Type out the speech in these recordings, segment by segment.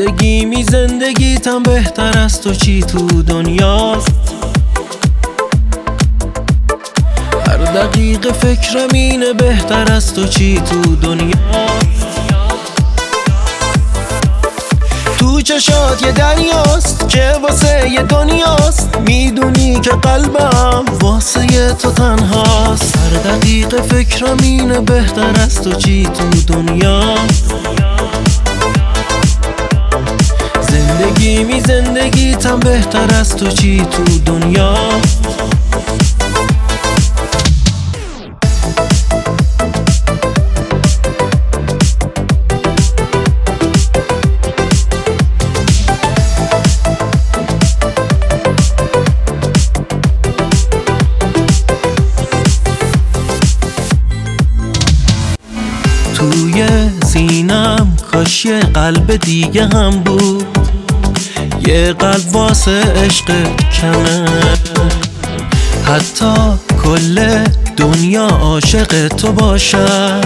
زندگیتم بهتر از تو چی تو دنیاست. هر دقیقه فکرم اینه بهتر از تو چی تو دنیاست. تو چشات یه دریاست که واسه یه دنیاست. میدونی که قلبم واسه تو تنهاست. هر دقیقه فکرم اینه بهتر از تو چی تو دنیاست. زندگیتم بهتر از تو چی تو دنیاست. توی سینم کاش یه قلب دیگه هم بود. یه قلب واسه عشق کمه. حتی کل دنیا عاشق تو باشه.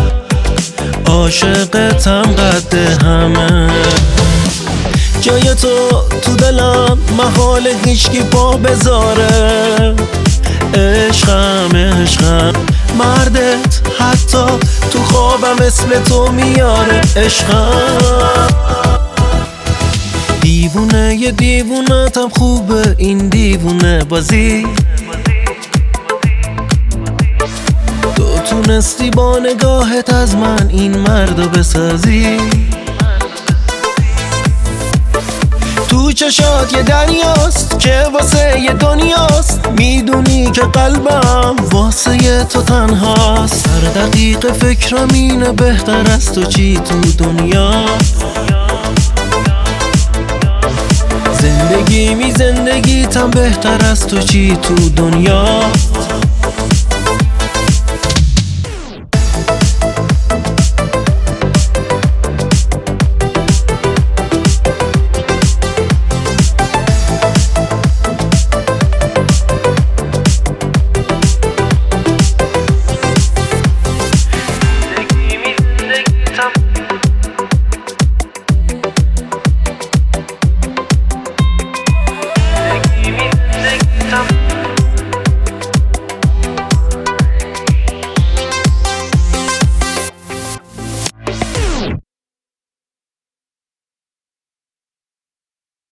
عاشقتم قد همه. جای تو دلم محال هیچکی پا بذاره. عشقم مردت حتی تو خوابم اسم تو میاره. عشقم دیوونتم خوبه این دیوونه بازی. تو تونستی با نگاهت از من این مردو بسازی. تو چشات یه دریاست که واسه یه دنیاست. میدونی که قلبم واسه تو تنهاست. هر دقیقه فکرم اینه بهتر از تو چی تو دنیاست. زندگیتم بهتر از تو چی تو دنیاست.